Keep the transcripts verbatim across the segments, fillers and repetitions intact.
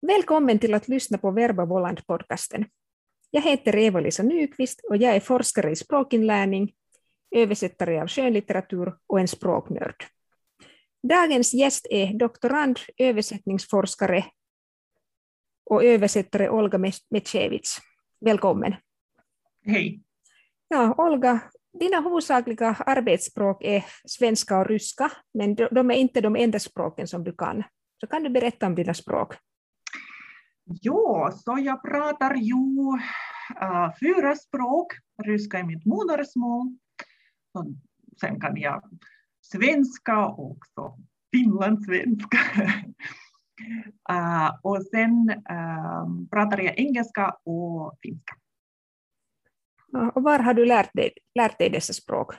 Välkommen till att lyssna på Verba Voland-podcasten. Jag heter Eva-Lisa Nyqvist och jag är forskare i språkinlärning, översättare av skönlitteratur och en språknörd. Dagens gäst är doktorand, översättningsforskare och översättare Olga Mecevich. Välkommen. Hej. Ja, Olga, dina huvudsakliga arbetsspråk är svenska och ryska, men de är inte de enda språken som du kan. Så kan du berätta om dina språk? Ja, så jag pratar ju uh, fyra språk. Ryska är mitt modersmål. Så sen kan jag svenska och också finlandssvenska. uh, och sen uh, pratar jag engelska och finska. Ja, och var har du lärt dig, lärt dig dessa språk?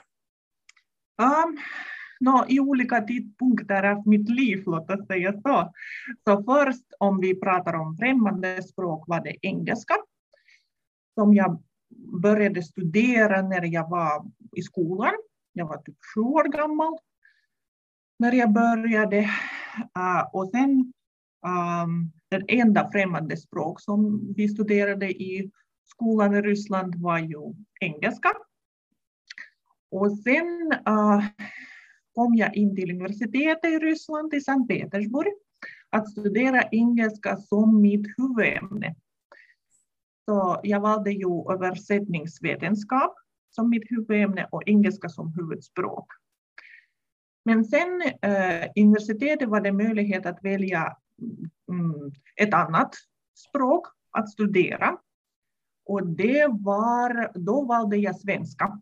Um, no, I olika tidpunkter av mitt liv, låt oss säga så. Så först om vi pratar om främmande språk var det engelska. Som jag började studera när jag var i skolan. Jag var typ sju år gammal när jag började. Uh, och sen um, den enda främmande språk som vi studerade i skolan i Ryssland var ju engelska. Och sen uh, kom jag in till universitetet i Ryssland, i Sankt Petersburg, att studera engelska som mitt huvudämne. Så jag valde ju översättningsvetenskap som mitt huvudämne och engelska som huvudspråk. Men sen uh, universitetet var det möjlighet att välja um, ett annat språk att studera. Och det var, då valde jag svenska.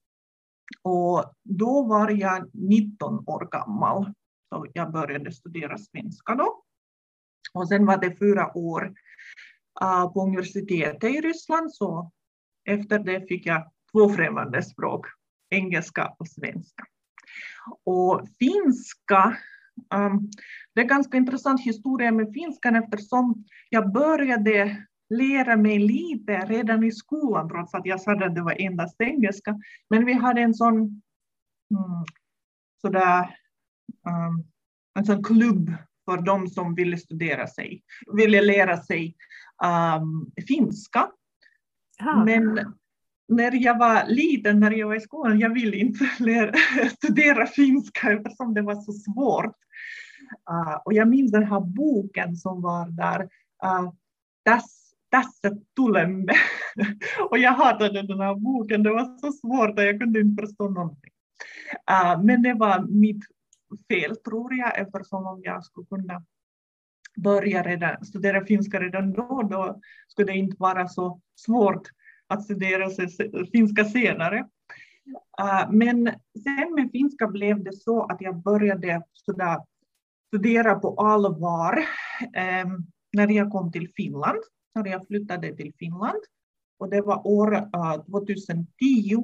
Och då var jag nitton år gammal. Så jag började studera svenska då. Och sen var det fyra år uh, på universitetet i Ryssland. Så efter det fick jag två främmande språk. Engelska och svenska. Och finska. Um, det är ganska intressant historia med finskan eftersom jag började lära mig lite redan i skolan, trots att jag sa att det var endast engelska. Men vi hade en sån, mm, sådär, um, en sån klubb för de som ville studera sig, ville lära sig um, finska. Aha. Men när jag var liten, när jag var i skolan, jag ville inte lära, studera finska eftersom det var så svårt. Uh, och jag minns den här boken som var där, uh, das Tässä tulemme. Och jag hatade den här boken. Det var så svårt att jag kunde inte förstå någonting. Uh, men det var mitt fel, tror jag. Eftersom om jag skulle kunna börja redan, studera finska redan då, då skulle det inte vara så svårt att studera finska senare. Uh, men sen med finska blev det så att jag började studera, studera på allvar um, när jag kom till Finland. När jag flyttade till Finland. Och det var år uh, tjugohundratio.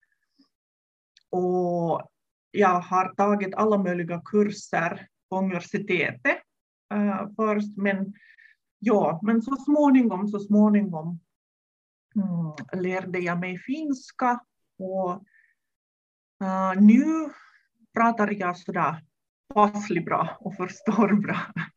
Och jag har tagit alla möjliga kurser på universitetet uh, först. Men, ja, men så småningom, så småningom mm, lärde jag mig finska. Och uh, nu pratar jag sådär passligt bra och förstår bra.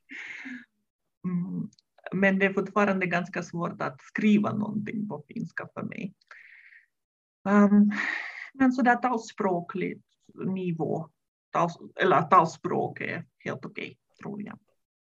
Mm. Men det är fortfarande ganska svårt att skriva någonting på finska för mig. Um, men sådär talspråklig nivå, tal, eller talspråk är helt okej, tror jag.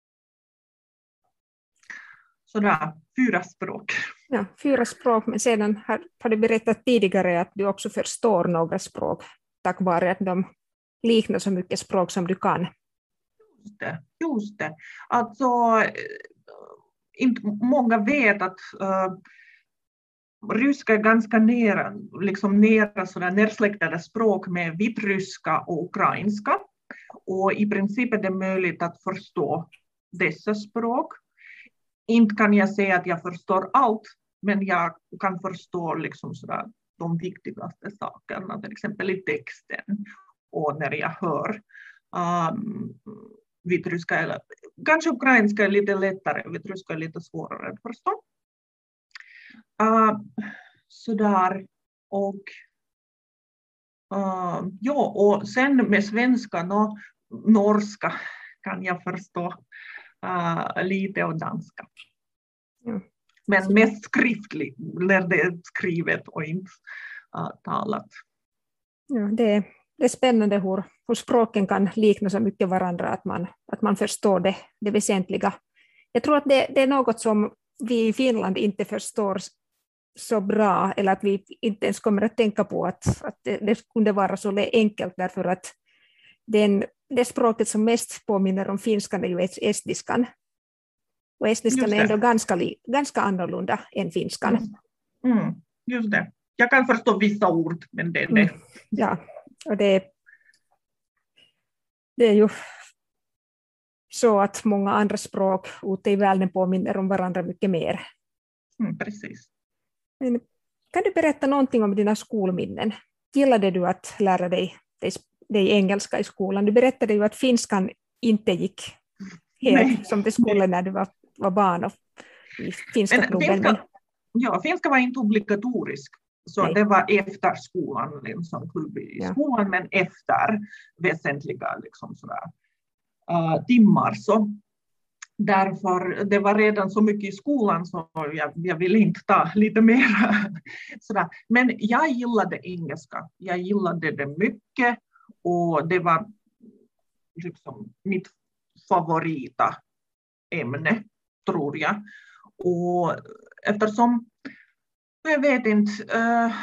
Sådär, fyra språk. Ja, fyra språk, men sedan har, har du berättat tidigare att du också förstår några språk tack vare att de liknar så mycket språk som du kan. Just det, just det. Alltså, inte många vet att uh, ryska är ganska nära, liksom nära sådär närsläktade språk med vitryska och ukrainska. Och i princip är det möjligt att förstå dessa språk. Inte kan jag säga att jag förstår allt, men jag kan förstå liksom sådär de viktigaste sakerna, till exempel i texten och när jag hör um, vitryska eller kanske ukrainska är lite lättare, vitryska är lite svårare att förstå. Uh, sådär och uh, ja, och sen med svenska och norska kan jag förstå uh, lite och danska. Ja. Men mest skriftligt, när det är skrivet och inte uh, talat. Ja, det, det är spännande hur, hur språken kan likna så mycket varandra, att man, att man förstår det, det väsentliga. Jag tror att det, det är något som vi i Finland inte förstår så bra, eller att vi inte ens kommer att tänka på att, att det, det kunde vara så enkelt, därför att den, det språket som mest påminner om finskan är ju estniskan. Och estniskan är ändå ganska, ganska annorlunda än finskan. Mm. Mm, just det. Jag kan förstå vissa ord, men det är det. Mm. Ja, och det, det är ju så att många andra språk ute i världen påminner om varandra mycket mer. Mm, precis. Men kan du berätta någonting om dina skolminnen? Gillade du att lära dig, dig, dig engelska i skolan? Du berättade ju att finskan inte gick helt Nej. som det skulle när du var, var barn och i finska men, klubben. Finska, ja, finska var inte obligatorisk. Så Nej. Det var efter skolan, liksom, klubb i ja. skolan, men efter väsentliga liksom, sådär, uh, timmar. Så därför det var redan så mycket i skolan så jag, jag ville inte ta lite mer. Sådär. Men jag gillade engelska. Jag gillade det mycket och det var liksom mitt favorita ämne, tror jag. Och eftersom jag vet inte, uh,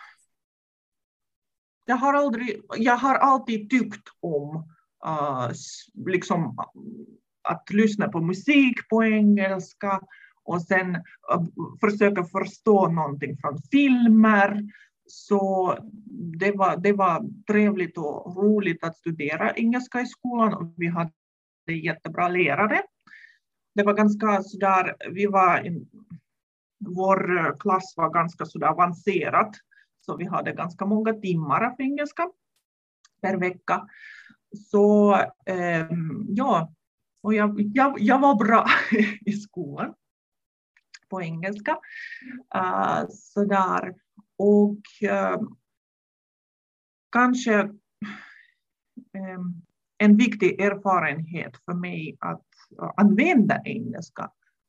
jag har aldrig, jag har alltid tyckt om uh, liksom att lyssna på musik på engelska och sen uh, försöka förstå någonting från filmer. Så det var, det var trevligt och roligt att studera engelska i skolan och vi hade jättebra lärare. Det var ganska sådär, vi var in, vår klass var ganska sådär avancerat så vi hade ganska många timmar av engelska per vecka. Så eh, ja, och jag, jag, jag var bra i skolan på engelska. Uh, sådär. Och uh, kanske um, en viktig erfarenhet för mig att uh, använda engelska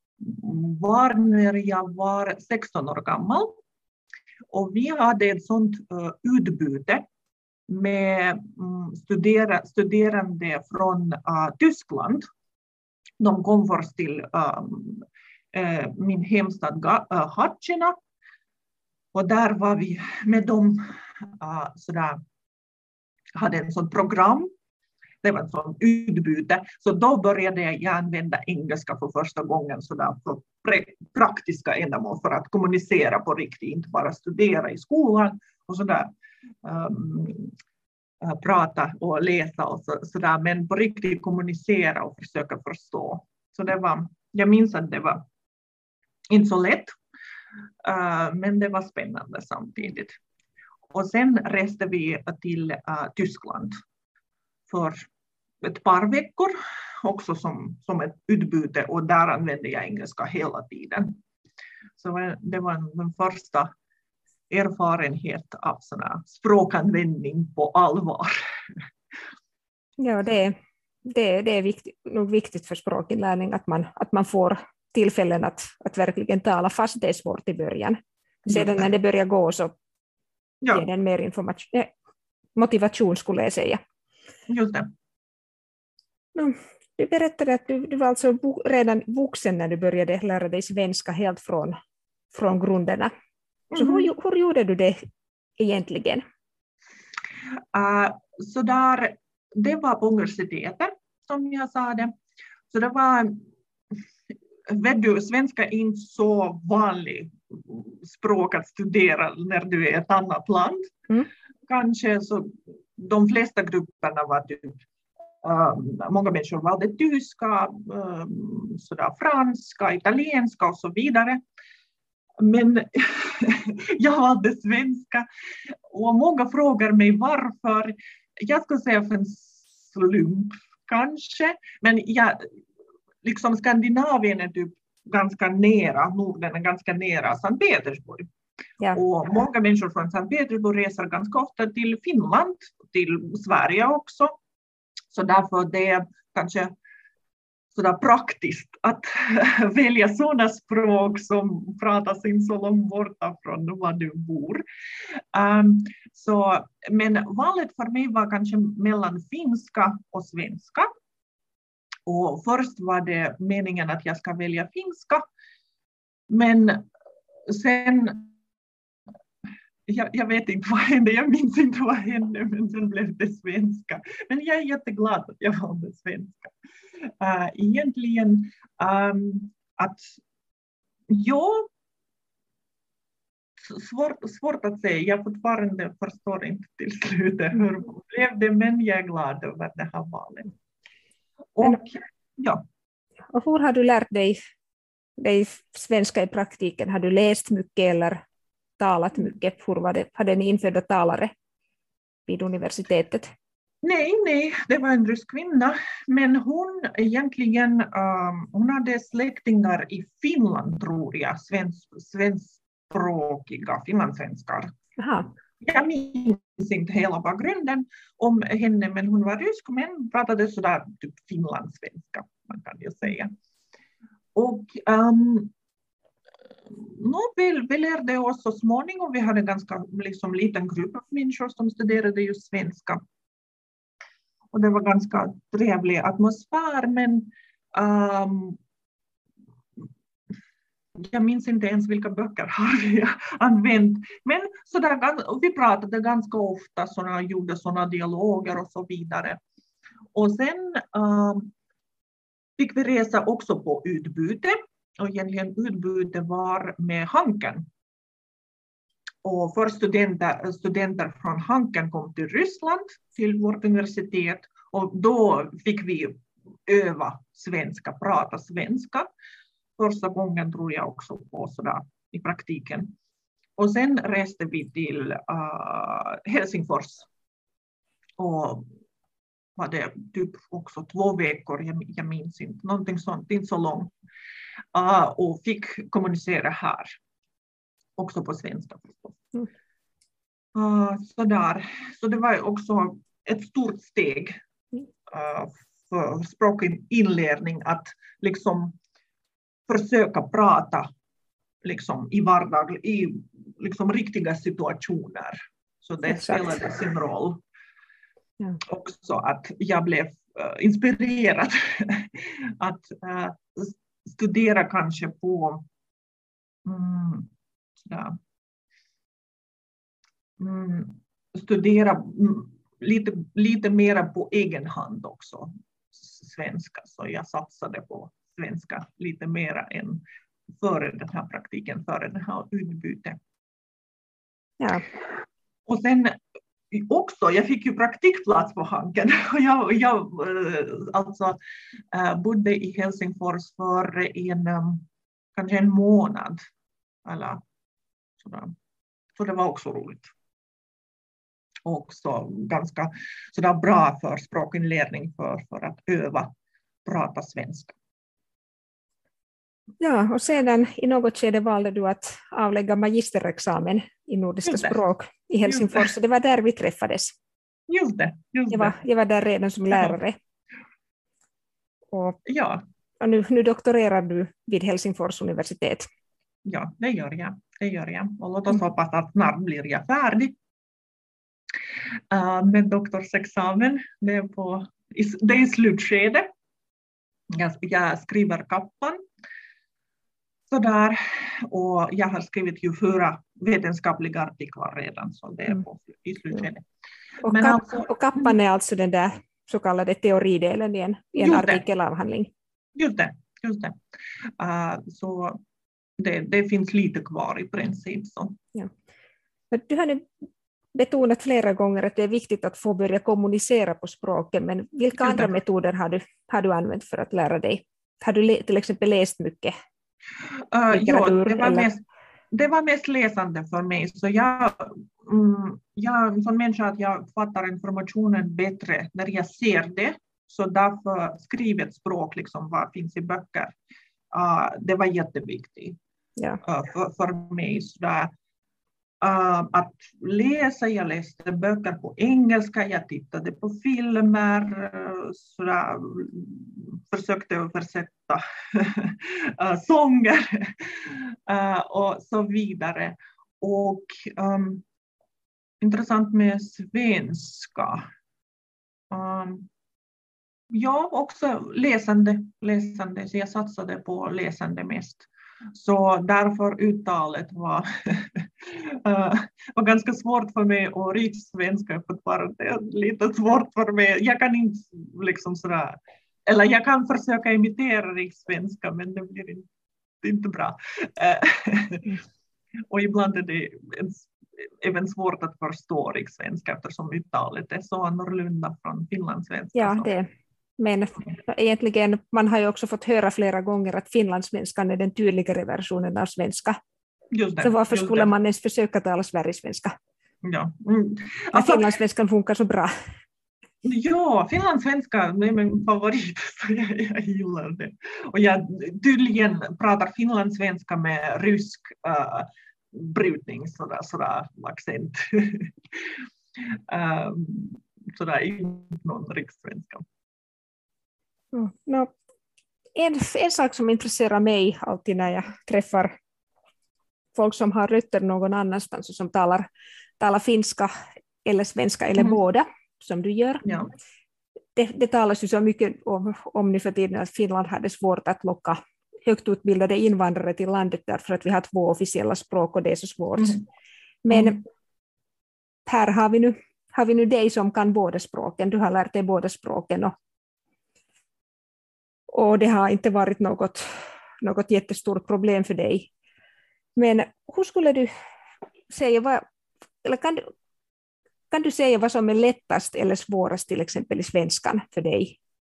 var när jag var sexton år gammal. Och vi hade ett sånt uh, utbyte med um, studera, studerande från uh, Tyskland. De kom först till um, uh, min hemstad uh, Hatschina. Och där var vi med dem, uh, sådär, hade en sån program. Det var ett sånt utbyte. Så då började jag använda engelska för första gången sådär, för praktiska ändamål. För att kommunicera på riktigt, inte bara studera i skolan. Och sådär, um, uh, prata och läsa och så, sådär. Men på riktigt kommunicera och försöka förstå. Så det var, jag minns att det var inte så lätt. Uh, men det var spännande samtidigt. Och sen reste vi till uh, Tyskland för ett par veckor. Också som, som ett utbyte. Och där använde jag engelska hela tiden. Så det var den första erfarenhet av såna språkanvändning på allvar. Ja, det, det, det är viktigt, nog viktigt för språkinlärning att man, att man får tillfällen att, att verkligen tala, fast det är svårt i början. Sedan när det börjar gå så ja. ger den mer information, motivation skulle jag säga. Just det. No, du berättade att du, du var alltså redan vuxen när du började lära dig svenska helt från, från grunderna. Så mm. hur, hur gjorde du det egentligen? Uh, så där, det var på universitetet som jag sa det. Så det var, vet du, svenska är inte så vanligt språk att studera när du är i ett annat land. Mm. Kanske så de flesta grupperna var typ, um, många människor valde tyska, um, sådär, franska, italienska och så vidare. Men jag valde svenska och många frågar mig varför. Jag skulle säga för en slump kanske, men jag, liksom Skandinavien är typ ganska nära, Norden är ganska nära Sankt Petersburg. Ja. Och många människor från Sankt Petersburg reser ganska ofta till Finland, till Sverige också. Så därför det är kanske sådär praktiskt att välja sådana språk som pratas in så långt borta från var du bor. Um, så, men valet för mig var kanske mellan finska och svenska. Och först var det meningen att jag ska välja finska. Men sen, jag, jag vet inte vad hände, jag minns inte vad hände, men sen blev det svenska. Men jag är jätteglad att jag valde svenska. Uh, egentligen um, att ja, svårt, svårt att säga, jag fortfarande förstår inte till slutet hur blev det, men jag är glad över det här valet. Och, men, ja. och hur har du lärt dig, dig svenska i praktiken? Har du läst mycket eller talat mycket? Hur var det? Hade ni infödda talare vid universitetet? Nej, nej, det var en rysk kvinna, men hon egentligen, um, hon hade släktingar i Finland tror jag, svensk, svenskspråkiga finlandssvenskar. Aha. Jag minns inte hela bakgrunden om henne, men hon var rysk, men pratade sådär typ finlandssvenska, man kan ju säga. Och um, no, vi, vi lärde oss så småningom, vi hade en ganska liksom, liten grupp av människor som studerade just svenska. Och det var ganska trevlig atmosfär, men um, jag minns inte ens vilka böcker har vi använt. Men så där, vi pratade ganska ofta, såna, gjorde sådana dialoger och så vidare. Och sen um, fick vi resa också på utbyte. Och egentligen utbyte var med Hanken. Och för studenter, studenter från Hanken kom till Ryssland, till vårt universitet. Och då fick vi öva svenska, prata svenska. Första gången tror jag också på sådär i praktiken. Och sen reste vi till uh, Helsingfors. Och var det typ också två veckor, jag, jag minns inte, någonting sånt, inte så långt. Uh, och fick kommunicera här. Också på svenska förstås. Mm. Uh, sådär. Så det var också ett stort steg uh, för språkinlärning att liksom försöka prata liksom, i vardag, i liksom, riktiga situationer. Så det Exakt. Spelade sin roll. Ja. Också att jag blev uh, inspirerad att uh, studera kanske på mm, Ja. Mm, studera mm, lite, lite mera på egen hand också svenska, så jag satsade på svenska lite mera än före den här praktiken, före den här utbytet. Ja. Och sen också, jag fick ju praktikplats på Hanken. Jag, jag alltså, bodde i Helsingfors för en, kanske en månad. Eller, så det var också roligt. Och också ganska sådär bra för språkinlärning för, för att öva prata svenska. Ja, och sedan i något skede valde du att avlägga magisterexamen i nordiska språk i Helsingfors. Så det var där vi träffades. Just det. Just jag, var, jag var där redan som lärare. Och, ja. och nu, nu doktorerar du vid Helsingfors universitet. Ja, det gör jag. Det gör jag. Och låt oss hoppas att snart blir jag färdig uh, med doktorsexamen. Det är, på, det är i slutskede. Jag, jag skriver kappan. Sådär. Och jag har skrivit ju fyra vetenskapliga artiklar redan. Så det är på, i slutskede. Och, Men kapp, alltså, och kappan är alltså den där så kallade teoridelen i en, i en artikelavhandling. Just det. Just det. Uh, så Det, det finns lite kvar i princip. Så. Ja. Du har nu betonat flera gånger att det är viktigt att få börja kommunicera på språken, men vilka andra metoder har du, har du använt för att lära dig? Har du till exempel läst mycket? Uh, ja, det var, mest, det var mest läsande för mig. Så jag, mm, jag är en sån människa att jag fattar informationen bättre när jag ser det. Så därför skrivet språk, liksom, vad finns i böcker, uh, det var jätteviktigt. Ja. Uh, för, för mig. Sådär. uh, att läsa. Jag läste böcker på engelska, jag tittade på filmer, uh, sådär, försökte översätta uh, sånger uh, och så vidare. Och um, intressant med svenska. Um, ja, också läsande, läsande. Så jag satsade på läsande mest. Så därför uttalet var, uh, var ganska svårt för mig, och rikssvenska fortfarande är lite svårt för mig. Jag kan inte liksom sådär, eller jag kan försöka imitera rikssvenska, men det blir inte, inte bra. Uh, och ibland är det även svårt att förstå rikssvenska eftersom uttalet är så annorlunda från finlandssvenska. Ja, det. Men egentligen, man har ju också fått höra flera gånger att finlandssvenskan är den tydligare versionen av svenska. Just det, så varför just skulle det. man ens försöka tala Sverigesvenska? Ja. Mm. Alltså, finlandssvenskan funkar så bra. Ja, finlandssvenska är min favorit, så jag, jag gillar det. Och jag tydligen pratar finlandssvenska med rysk uh, brytning, sådär, sådär accent. um, sådär, inte någon rikssvenska. Mm, no, en, en sak som intresserar mig alltid när jag träffar folk som har rötter någon annanstans och som talar, talar finska eller svenska eller mm. båda, som du gör. Ja. Det, det talas ju så mycket om, om nu för tiden att Finland hade svårt att locka högt utbildade invandrare till landet därför att vi har två officiella språk och det är så svårt. Mm. Men mm. här har vi, nu, har vi nu dig som kan båda språken. Du har lärt dig båda språken och, och det har inte varit något, något jättestort problem för dig. Men hur skulle du säga, vad, eller kan du, kan du säga vad som är lättast eller svårast till exempel i svenskan för dig?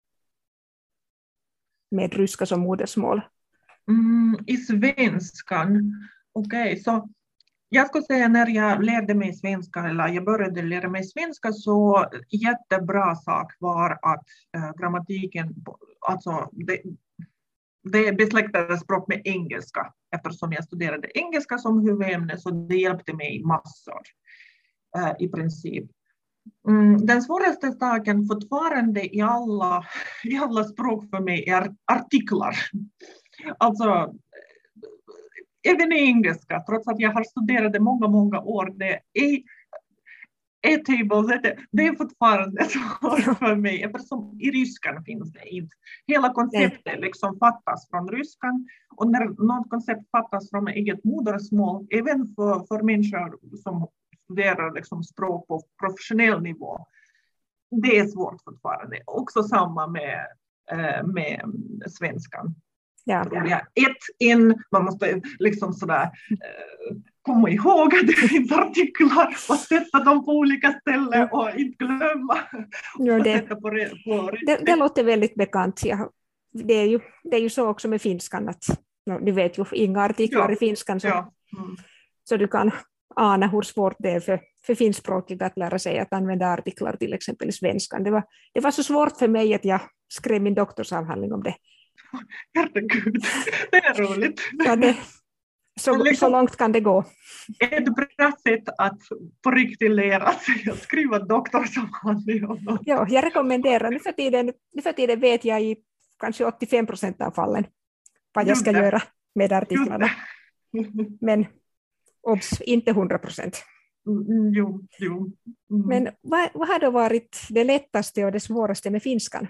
Med ryska som modersmål. Mm, I svenskan, okej, okay, så jag skulle säga när jag lärde mig svenska, eller jag började lära mig svenska, så jättebra sak var att äh, grammatiken, alltså det, det besläktade språk med engelska, eftersom jag studerade engelska som huvudämne, så det hjälpte mig massor äh, i princip. Mm, den svåraste saken fortfarande i alla, i alla språk för mig är artiklar. Alltså, även i engelska, trots att jag har studerat det många, många år, det är E-tables, det är fortfarande svårt för mig, eftersom i ryskan finns det inte. Hela konceptet liksom fattas från ryskan, och när något koncept fattas från eget modersmål, även för, för människor som studerar liksom språk på professionell nivå, det är svårt fortfarande. Också samma med, med svenskan. Ja. Ett in, man måste liksom sådär eh, komma ihåg att det finns artiklar och sätta dem på olika ställen och inte glömma. Ja, det, sätta på, på det, det låter väldigt bekant. Ja, det, är ju, det är ju så också med finskan att no, du vet ju inga artiklar ja. i finskan så, ja. mm. så du kan ana hur svårt det är för, för finskspråkiga att lära sig att använda artiklar till exempel i svenskan. Det var, det var så svårt för mig att jag skrev min doktorsavhandling om det. Herregud, det är roligt. Ja, det, så, liksom, så långt kan det gå. Ett bra sätt att på riktigt lära sig att skriva doktorsavhandling. Ja, jag rekommenderar. Nu för, tiden, nu för tiden vet jag i kanske åttiofem procent av fallen vad jag ska göra med artiklarna. Men obs, inte hundra procent. Mm, jo, jo. Mm. Men vad, vad har då varit det lättaste och det svåraste med finskan?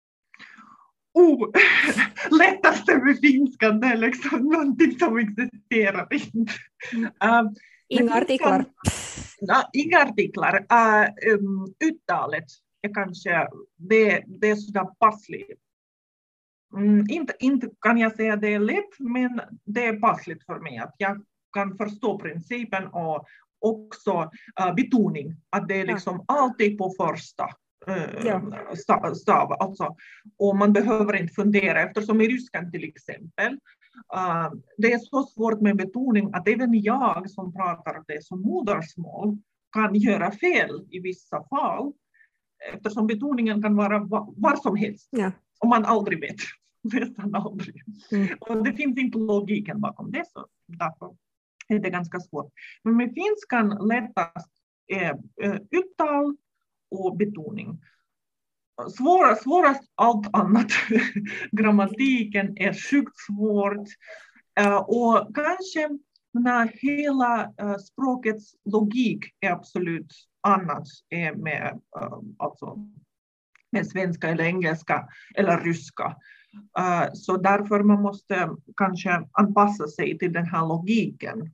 Oh, lättaste med finskan, det är liksom någonting som existerar inte. Uh, inga artiklar. Ja, inga artiklar. Uh, um, uttalet är kanske, det, det är sådär passligt. Mm, inte, inte kan jag säga det är lätt, men det är passligt för mig att jag kan förstå principen och också uh, betoning, att det är liksom ja. alltid på första. Ja. Stav, alltså. Och man behöver inte fundera, eftersom i ryskan till exempel uh, det är så svårt med betoning att även jag som pratar det som modersmål kan göra fel i vissa fall, eftersom betoningen kan vara var, var som helst ja. och man aldrig vet, nästan aldrig. Mm. Och det finns inte logiken bakom det, så därför Det är ganska svårt. Men med finskan lättast är uttal och betoning. Svårast, svårast allt annat. Grammatiken är sjukt svårt. Och kanske när hela språkets logik är absolut annat med, alltså, med svenska eller engelska eller ryska. Så därför man måste kanske anpassa sig till den här logiken.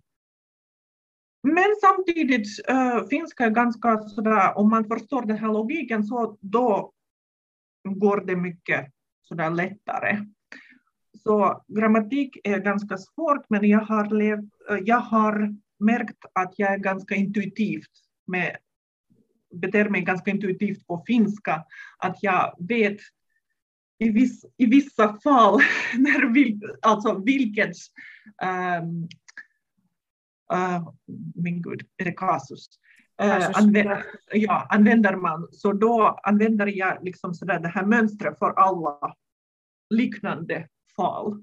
Men samtidigt uh, finska är ganska sådär, om man förstår den här logiken så då går det mycket sådär lättare. Så grammatik är ganska svårt, men jag har, levt, uh, jag har märkt att jag är ganska intuitivt med, beter mig ganska intuitivt på finska, att jag vet i, viss, i vissa fall när vil, alltså vilket um, Uh, min gud, är det kasus? Uh, använder, ja, använder man, så då använder jag liksom sådär det här mönstret för alla liknande fall.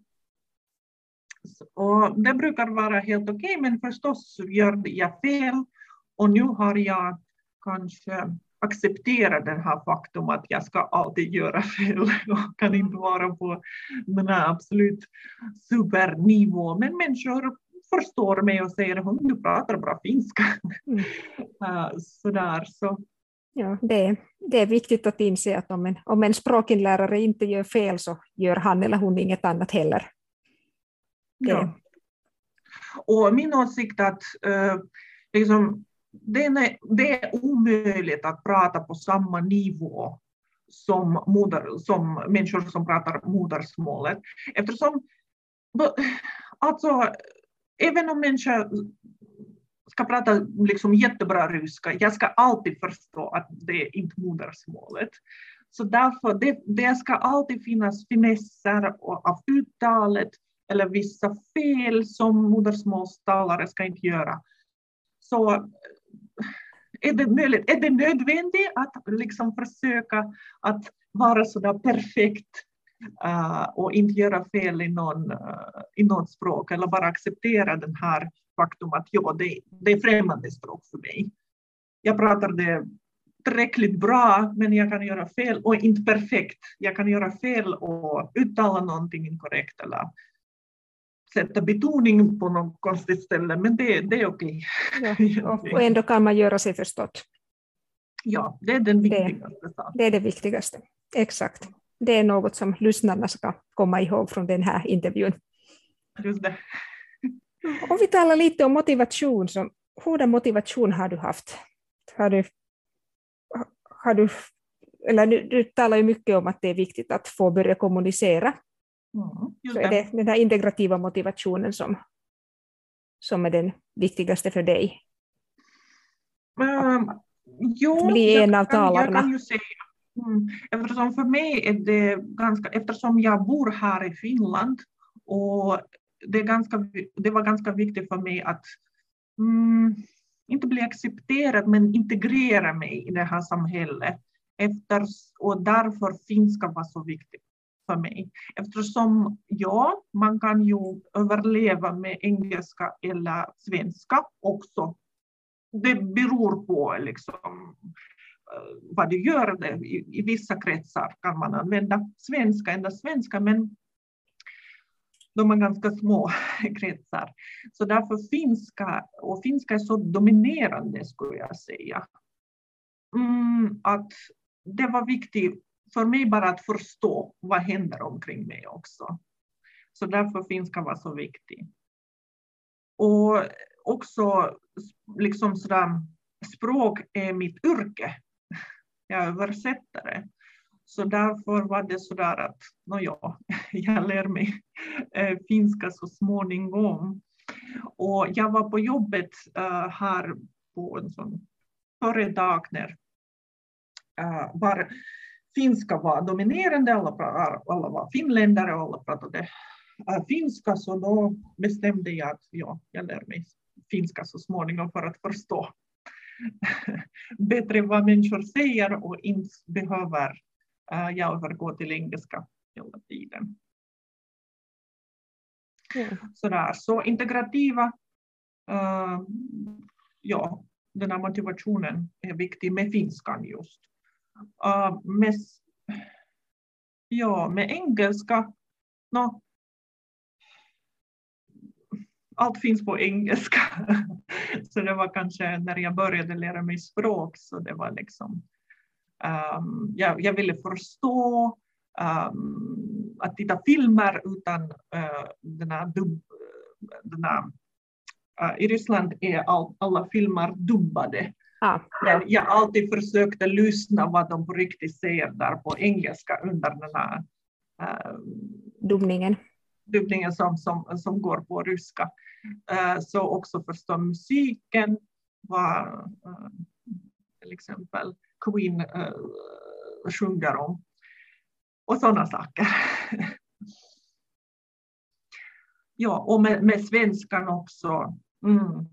Så, och det brukar vara helt okej, okay, men förstås gör jag fel. Och nu har jag kanske accepterat den här faktum att jag ska alltid göra fel och kan inte vara på den här absolut supernivå. Men människor förstår mig och säger att du pratar bra finska. Mm. Uh, sådär, så. Ja, det, det är viktigt att inse att om en, om en språkinlärare inte gör fel så gör han eller hon inget annat heller. Det. Ja. Och min åsikt är att uh, liksom, det, är, det är omöjligt att prata på samma nivå som, moder, som människor som pratar modersmålet. Eftersom alltså även om människor ska prata liksom jättebra ryska, jag ska alltid förstå att det är inte modersmålet. Så därför, det, det ska alltid finnas finesser av uttalet eller vissa fel som modersmålstalare ska inte göra. Så är det möjligt, är det nödvändigt att liksom försöka att vara sådär perfekt Uh, och inte göra fel i någon, uh, i något språk eller bara acceptera den här faktum att ja, det, det är främmande språk för mig. Jag pratar det tillräckligt bra, men jag kan göra fel och inte perfekt. Jag kan göra fel och uttala någonting inkorrekt eller sätta betoning på något konstigt ställe, men det, det är okej. Ja, och, och ändå kan man göra sig förstått. Ja, det är den viktigaste saken. Det är det viktigaste, exakt. Det är något som lyssnarna ska komma ihåg från den här intervjun. Just det. Om vi talar lite om motivation, så hurdan motivation har du haft? Har du, har du, eller du, du talar ju mycket om att det är viktigt att få börja kommunicera. Mm, just så är det den här integrativa motivationen som, som är den viktigaste för dig? Um, jo, bli en av jag, kan, talarna. jag kan ju säga. Mm. Eftersom för mig är det ganska, eftersom jag bor här i Finland och det, är ganska, det var ganska viktigt för mig att mm, inte bli accepterad men integrera mig i det här samhället. Efter, och därför finska var så viktigt för mig. Eftersom ja, man kan ju överleva med engelska eller svenska också. Det beror på liksom vad du gör. Det. I, I vissa kretsar kan man använda svenska, endast svenska, men de är ganska små kretsar. Så därför finska, och finska är så dominerande skulle jag säga. Mm, att det var viktigt för mig bara att förstå vad händer omkring mig också. Så därför finska var så viktig. Och också liksom sådär, språk är mitt yrke. Jag är översättare. Så därför var det sådär att no ja, jag lär mig eh, finska så småningom. Och jag var på jobbet uh, här på en sån företag när uh, var, finska var dominerande. Alla, alla var finländare och alla pratade uh, finska. Så då bestämde jag att ja, jag lär mig finska så småningom för att förstå bättre vad människor säger och inte behöver uh, jag övergå till engelska hela tiden. Mm. Sådär. Så integrativa uh, ja, den här motivationen är viktig med finskan just. Uh, med, ja, med engelska, no, allt finns på engelska. Så det var kanske när jag började lära mig språk, så det var liksom, um, jag, jag ville förstå um, att titta filmer utan uh, den här dubb, den här, uh, i Ryssland är all, alla filmer dubbade. Ah, ja. Jag alltid försökte lyssna vad de på riktigt säger där på engelska under den här uh, dubbningen. dubbningen som, som, som går på ryska. Uh, så också förstå musiken, vad uh, till exempel Queen uh, sjunger om. Och sådana saker. Ja, och med, med svenskan också. Mm.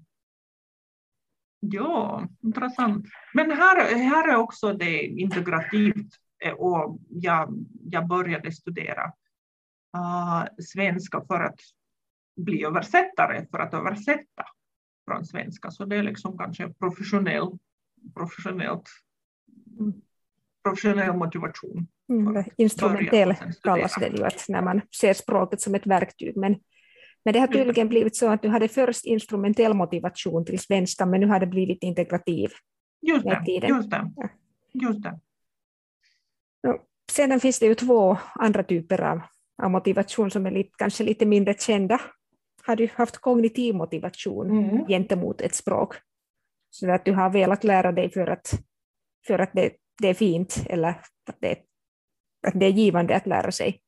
Ja, intressant. Men här, här är också det integrativt. Och jag, jag började studera uh, svenska för att bli översättare, för att översätta från svenska. Så det är liksom kanske professionell, professionellt, professionell motivation. Mm, instrumentell kallas det ju, att när man ser språket som ett verktyg. Men, men det har tydligen blivit så att du hade först instrumentell motivation till svenska, men nu har det blivit integrativ. Just det, just det. Just det. Ja. Sedan finns det ju två andra typer av, av motivation som är lite, kanske lite mindre kända. Har du haft kognitiv motivation mm. gentemot ett språk? Så att du har velat lära dig för att, för att det, det är fint eller att det, att det är givande att lära sig?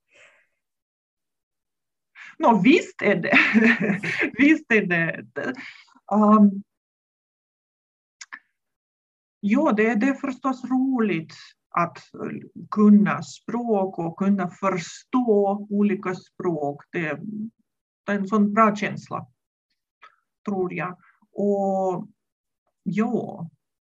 No, visst är det. Visst är det. Um, jo, det, det är förstås roligt att kunna språk och kunna förstå olika språk. Det, det är en sån bra känsla, tror jag. Och ja,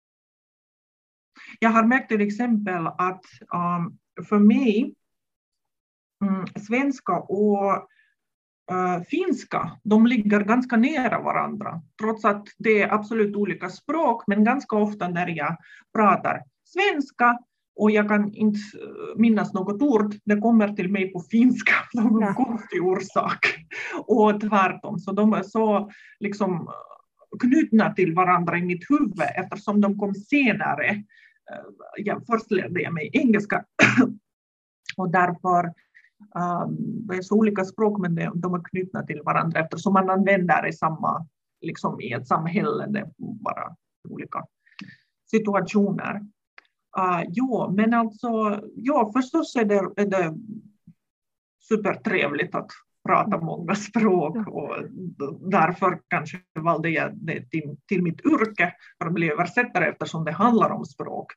jag har märkt till exempel att um, för mig um, svenska och uh, finska, de ligger ganska nära varandra. Trots att det är absolut olika språk, men ganska ofta när jag pratar svenska och jag kan inte minnas något ord, det kommer till mig på finska av någon ja. konstig orsak. Och tvärtom, så de är så liksom knutna till varandra i mitt huvud eftersom de kom senare. Jag först lärde jag mig engelska och därför um, det är så olika språk, men de, de är knutna till varandra eftersom man använder i samma, liksom i ett samhälle, det är bara olika situationer. Uh, jo, men alltså, ja, förstås är det, är det supertrevligt att prata många språk och därför kanske valde jag det till, till mitt yrke för att bli översättare eftersom det handlar om språk.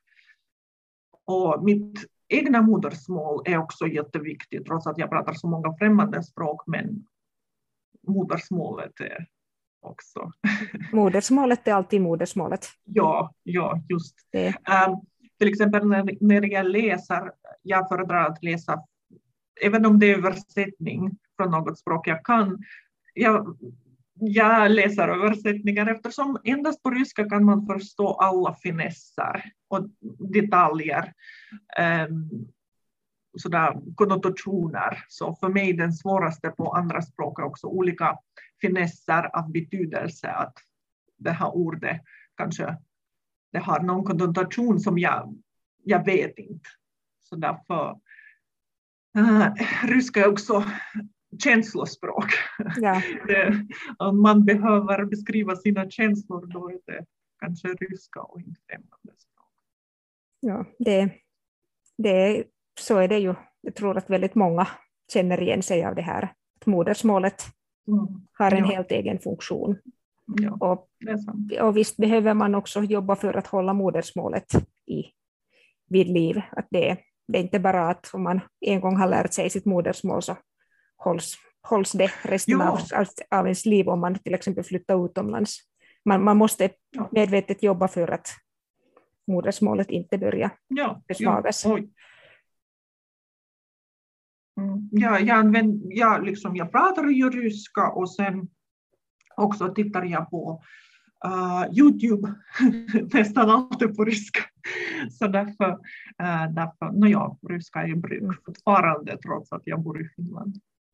Och mitt egna modersmål är också jätteviktigt trots att jag pratar så många främmande språk, men modersmålet är också. Modersmålet är alltid modersmålet. Ja, ja, just det. Um, till exempel när, när jag läser, jag föredrar att läsa, även om det är översättning från något språk jag kan, jag, jag läser översättningar eftersom endast på ryska kan man förstå alla finesser och detaljer, um, sådär konnotationer. Så för mig den svåraste på andra språk är också olika finesser av betydelse, att det här ordet kanske det har någon konnotation som jag, jag vet inte. Så därför uh, ryska är också känslospråk. Ja. Det, om man behöver beskriva sina känslor, då är det kanske ryska och inte främmande språk. Ja, det, det, så är det ju. Jag tror att väldigt många känner igen sig av det här. Att modersmålet mm. har en ja. helt egen funktion. Ja, och, det är sant. och visst behöver man också jobba för att hålla modersmålet i, vid liv. Att det, det är inte bara att om man en gång har lärt sig sitt modersmål så hålls, hålls det resten av, av ens liv om man till exempel flyttar utomlands. Man, man måste ja. medvetet jobba för att modersmålet inte börjar ja, försvagas. Ja, mm. ja, jag, använder, jag, liksom, jag pratar ju ryska och sen också tittar jag på uh, YouTube nästan alltid på ryska. Så därför, uh, därför no ja, ryska är bruk fortfarande trots att jag bor i Finland.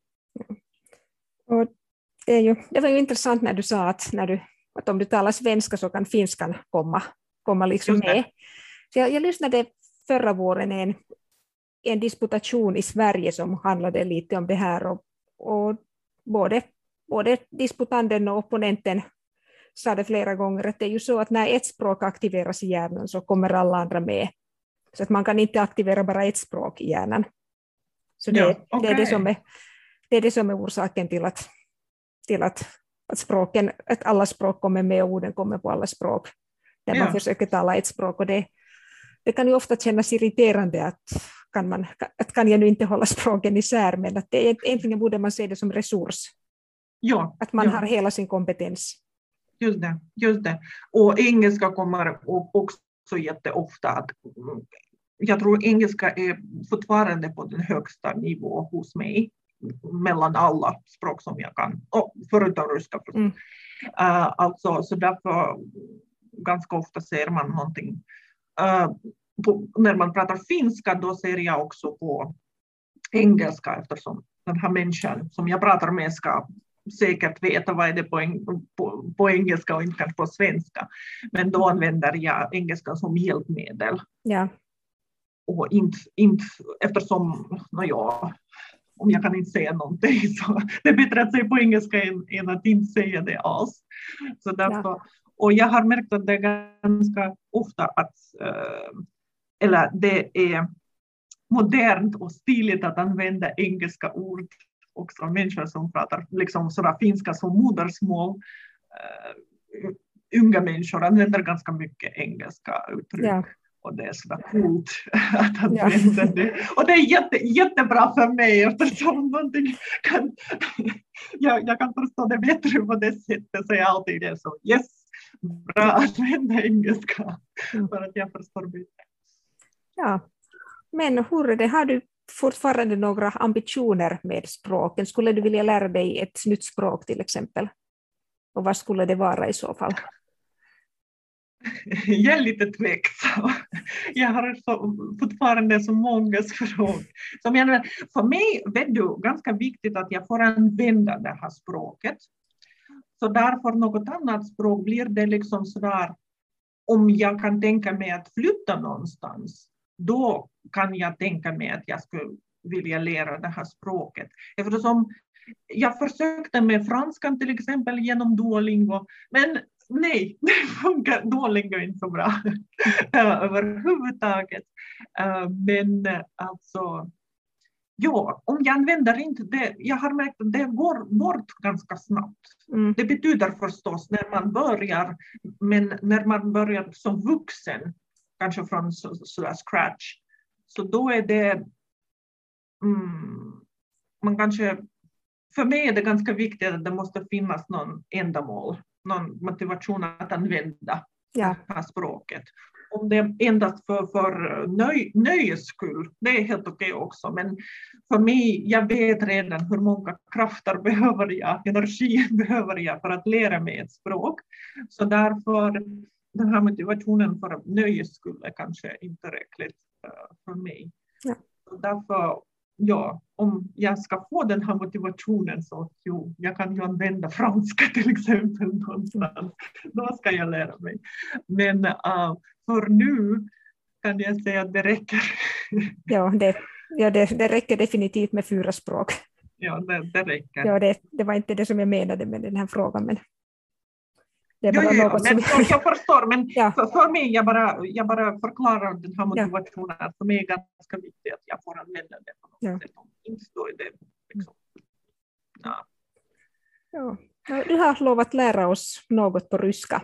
Och det, är ju, det var ju intressant när du sa att, när du, att om du talar svenska så kan finskan komma, komma liksom med. Så jag, jag lyssnade förra våren en, en disputation i Sverige som handlade lite om det här. Och, och både, både disputanden och opponenten sa det flera gånger att det är ju så att när ett språk aktiveras i hjärnan så kommer alla andra med. Så att man kan inte aktivera bara ett språk i hjärnan. Så det, Ja, okay. det, är, det, som är, det är det som är orsaken till att, till att, att, språken, att alla språk kommer med och orden kommer på alla språk. När ja. man försöker tala ett språk. Och det, det kan ju ofta kännas irriterande att kan, man, att kan jag nu inte hålla språken isär. Men att det är, egentligen borde man se det som resurs. Ja, att man ja. har hela sin kompetens. Just det, just det. Och engelska kommer också jätteofta att jag tror engelska är fortfarande på den högsta nivå hos mig mellan alla språk som jag kan, och förutom ryska. Mm. Uh, alltså, så därför ganska ofta ser man någonting. Uh, på, när man pratar finska då ser jag också på engelska eftersom den här människan som jag pratar med ska säkert veta vad är det på, på, på engelska och inte kanske på svenska. Men då använder jag engelska som hjälpmedel. Ja. Och inte, inte eftersom, no ja, om jag kan inte säga någonting så det är bättre att säga på engelska än, än att inte säga det alls. Så därför, ja. Och jag har märkt att det är ganska ofta att, äh, eller det är modernt och stiligt att använda engelska ord. Också människor som pratar liksom sådär finska som modersmål. Uh, unga människor använder ganska mycket engelska uttryck. Ja. Och det är sådär coolt att använda ja. det. Och det är jätte, jättebra för mig eftersom någonting kan, jag, jag kan förstå det bättre på det sättet. Så jag alltid är så, yes, bra att använda engelska. Mm. För att jag förstår bättre. Ja, men hur är det? Har du fortfarande några ambitioner med språken? Skulle du vilja lära dig ett nytt språk till exempel? Och vad skulle det vara i så fall? Jag är lite tveksam. Jag har fortfarande så många språk. Som jag, för mig är det ganska viktigt att jag får använda det här språket. Så därför något annat språk blir det liksom sådär, om jag kan tänka mig att flytta någonstans, då kan jag tänka mig att jag skulle vilja lära det här språket. Eftersom jag försökte med franskan till exempel genom Duolingo, men nej, det funkar Duolingo inte så bra överhuvudtaget. Men alltså, ja, om jag använder inte det, jag har märkt att det går bort ganska snabbt. Mm. Det betyder förstås när man börjar, men när man börjar som vuxen, kanske från så, så scratch, så då är det, mm, man kanske, för mig är det ganska viktigt att det måste finnas någon ändamål, någon motivation att använda ja. det här språket. Om det är endast för, för nöj, nöjes skull, det är helt okej också. Men för mig, jag vet redan hur många krafter behöver jag, energi behöver jag för att lära mig ett språk. Så därför, den här motivationen för nöjes skull är kanske inte tillräckligt uh, för mig. Ja. Så därför, ja, om jag ska få den här motivationen så jo, jag kan ju använda franska till exempel någonstans. Då ska jag lära mig. Men uh, för nu kan jag säga att det räcker. Ja, det, ja det, det räcker definitivt med fyra språk. Ja, det, det räcker. Ja, det, det var inte det som jag menade med den här frågan. Men det jo, jo, något men som... jag förstår, men ja. för, för mig, jag bara, jag bara förklarar den här motivationen. Ja. För mig är ganska viktigt att jag får använda det på något ja. sätt. Inte då är det liksom, ja. Ja. Du har lovat lära oss något på ryska.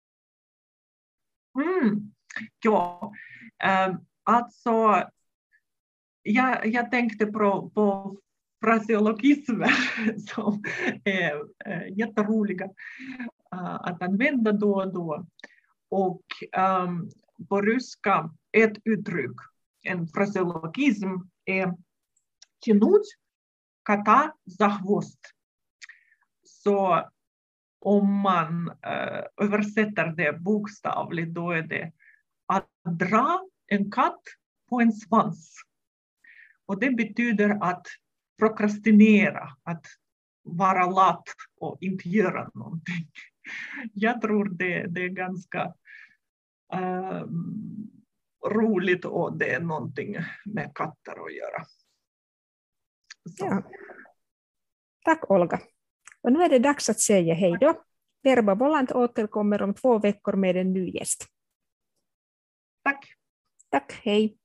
Mm. Ja, um, alltså jag, jag tänkte på, på fraseologismer som är äh, jätteroliga äh, att använda då och då. Och um, på ryska ett uttryck, en fraseologism är tянуть кота за хвост. Så om man uh, översätter det bokstavligt, då är det att dra en katt på en svans. Och det betyder att prokrastinera, att vara lat och inte göra någonting. Jag tror det, det är ganska uh, roligt och det är någonting med katter att göra. Ja. Tack Olga. Och nu är det dags att säga hej då. Verba Volant återkommer om två veckor med en ny gäst. Tack. Tack, hej.